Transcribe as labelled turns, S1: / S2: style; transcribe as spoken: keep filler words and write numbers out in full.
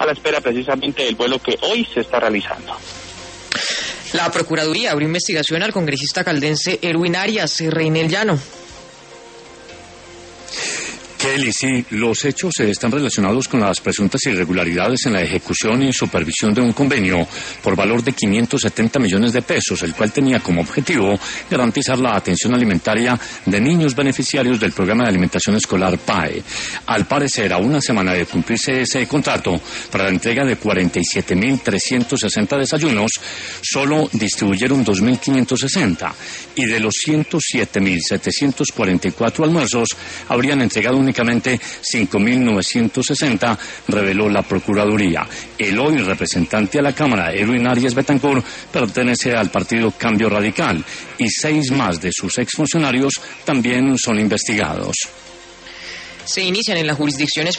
S1: la espera precisamente del vuelo que hoy se está realizando.
S2: La Procuraduría abrió investigación al congresista caldense Erwin Arias. Reinel Llano.
S3: Kelly, sí, los hechos están relacionados con las presuntas irregularidades en la ejecución y supervisión de un convenio por valor de quinientos setenta millones de pesos, el cual tenía como objetivo garantizar la atención alimentaria de niños beneficiarios del programa de alimentación escolar P A E. Al parecer, a una semana de cumplirse ese contrato para la entrega de cuarenta y siete mil trescientos sesenta desayunos, solo distribuyeron dos mil quinientos sesenta, y de los ciento siete mil setecientos cuarenta y cuatro almuerzos habrían entregado únicamente cinco mil novecientos sesenta, reveló la Procuraduría. El hoy representante a la Cámara, Erwin Arias Betancourt, pertenece al partido Cambio Radical, y seis más de sus exfuncionarios también son investigados.
S2: Se inician en la jurisdicción